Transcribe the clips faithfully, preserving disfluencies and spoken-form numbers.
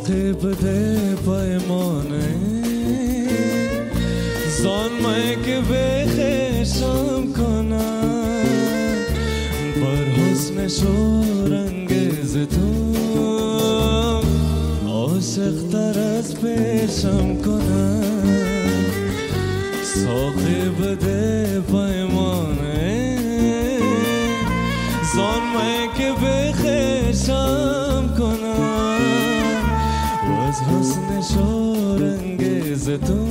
ساقی بده پیمانه زان من که بخشم کنم بر حسنش و رنگز تو عاشق تر از پیشم کنم ساقی بده پیمانه زان من که بخشم کنم و از حسنش و رنگز تو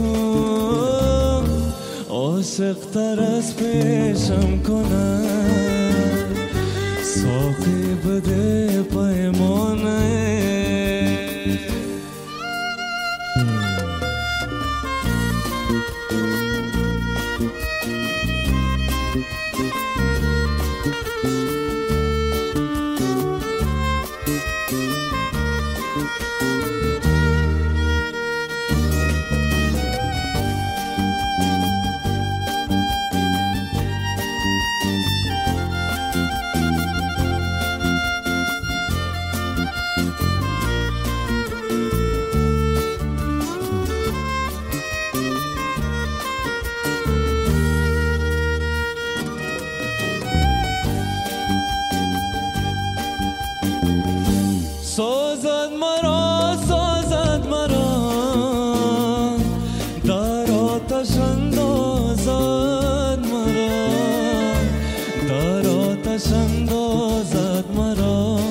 عاشق تر از پیشم کنم ساقی بده پیمانه سازد مرا سازد مرا در آتش اندازد مرا در آتش اندازد مرا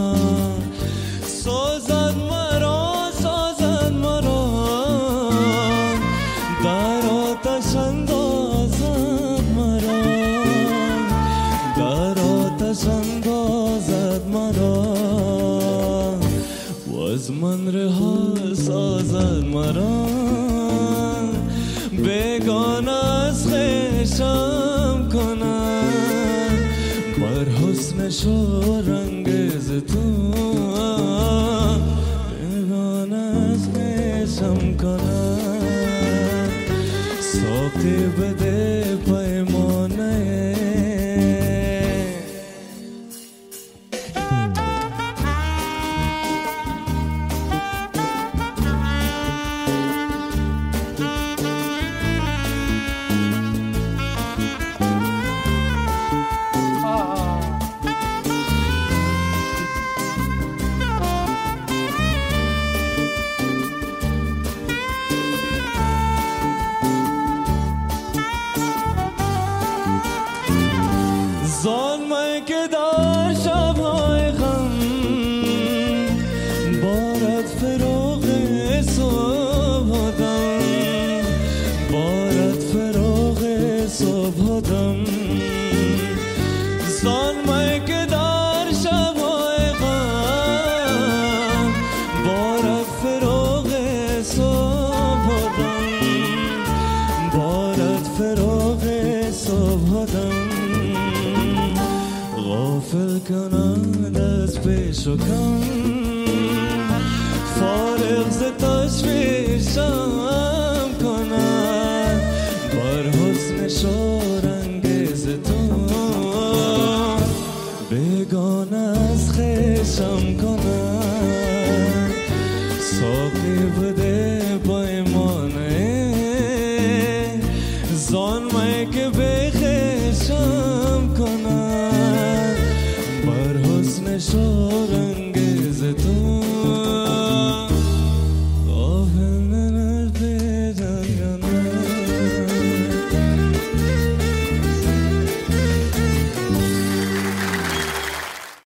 سازد مرا سازد مرا در آتش اندازد مرا در آتش اندازد مرا از من رها سازد مرا بیگانه از خویشم کنم بر حسنش و رنگز تو بیگانه از خویشم کنم ساقی بده پیمانه زان من که در شب‌های غم بارد فراق صبح دم بارد فراق صبح دم زان من که در شب‌های غم بارد فراق صبح دم بارد فراق صبح دم غافل کنند از پیش و کم فارغ ز تشویشم کنند بر حسنش و رنگز تو بیگانه از خویشم کنند ساقی بده پیمانه زان من که بخشم کنم بر حسنش و رنگز تو